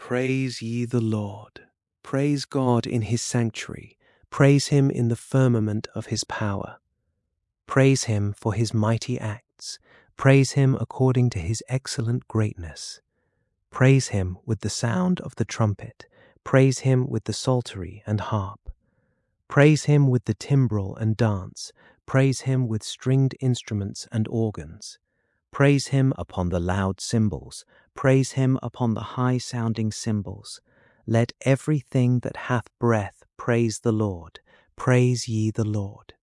Praise ye the Lord. Praise God in his sanctuary. Praise him in the firmament of his power. Praise him for his mighty acts. Praise him according to his excellent greatness. Praise him with the sound of the trumpet. Praise him with the psaltery and harp. Praise him with the timbrel and dance. Praise him with stringed instruments and organs. Praise him upon the loud cymbals. Praise him upon the high-sounding cymbals. Let everything that hath breath praise the Lord. Praise ye the Lord.